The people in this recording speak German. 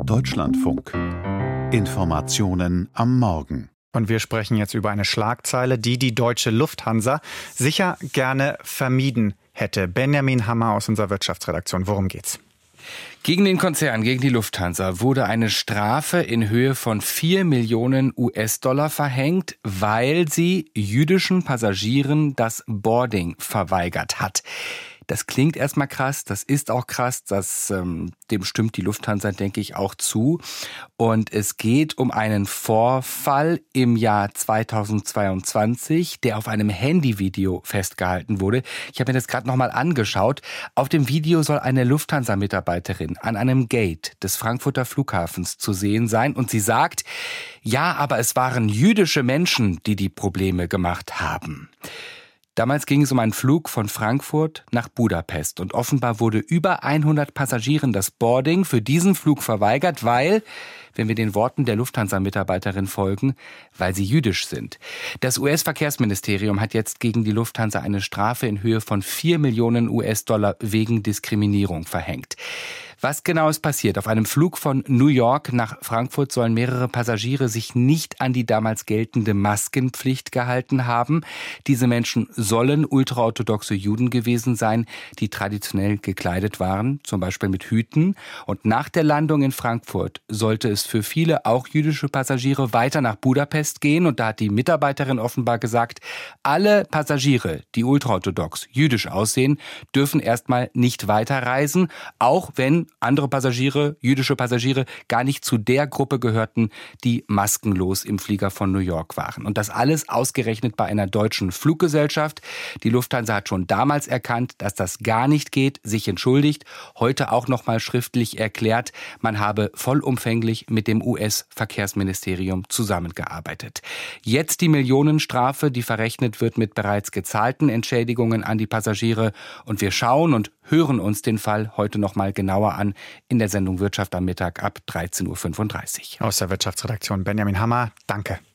Deutschlandfunk. Informationen am Morgen. Und wir sprechen jetzt über eine Schlagzeile, die deutsche Lufthansa sicher gerne vermieden hätte. Benjamin Hammer aus unserer Wirtschaftsredaktion. Worum geht's? Gegen den Konzern, gegen die Lufthansa, wurde eine Strafe in Höhe von 4 Millionen US-Dollar verhängt, weil sie jüdischen Passagieren das Boarding verweigert hat. Das klingt erstmal krass, das ist auch krass, dem stimmt die Lufthansa, denke ich, auch zu. Und es geht um einen Vorfall im Jahr 2022, der auf einem Handyvideo festgehalten wurde. Ich habe mir das gerade nochmal angeschaut. Auf dem Video soll eine Lufthansa-Mitarbeiterin an einem Gate des Frankfurter Flughafens zu sehen sein. Und sie sagt, ja, aber es waren jüdische Menschen, die die Probleme gemacht haben. Damals ging es um einen Flug von Frankfurt nach Budapest und offenbar wurde über 100 Passagieren das Boarding für diesen Flug verweigert, weil, wenn wir den Worten der Lufthansa-Mitarbeiterin folgen, weil sie jüdisch sind. Das US-Verkehrsministerium hat jetzt gegen die Lufthansa eine Strafe in Höhe von 4 Millionen US-Dollar wegen Diskriminierung verhängt. Was genau ist passiert? Auf einem Flug von New York nach Frankfurt sollen mehrere Passagiere sich nicht an die damals geltende Maskenpflicht gehalten haben. Diese Menschen sollen ultraorthodoxe Juden gewesen sein, die traditionell gekleidet waren, zum Beispiel mit Hüten. Und nach der Landung in Frankfurt sollte es für viele, auch jüdische Passagiere, weiter nach Budapest gehen. Und da hat die Mitarbeiterin offenbar gesagt, alle Passagiere, die ultraorthodox jüdisch aussehen, dürfen erstmal nicht weiterreisen, auch wenn andere Passagiere, jüdische Passagiere, gar nicht zu der Gruppe gehörten, die maskenlos im Flieger von New York waren. Und das alles ausgerechnet bei einer deutschen Fluggesellschaft. Die Lufthansa hat schon damals erkannt, dass das gar nicht geht, sich entschuldigt, heute auch nochmal schriftlich erklärt, man habe vollumfänglich mit dem US-Verkehrsministerium zusammengearbeitet. Jetzt die Millionenstrafe, die verrechnet wird mit bereits gezahlten Entschädigungen an die Passagiere. Und wir schauen und hören uns den Fall heute nochmal genauer an in der Sendung Wirtschaft am Mittag ab 13.35 Uhr. Aus der Wirtschaftsredaktion Benjamin Hammer, danke.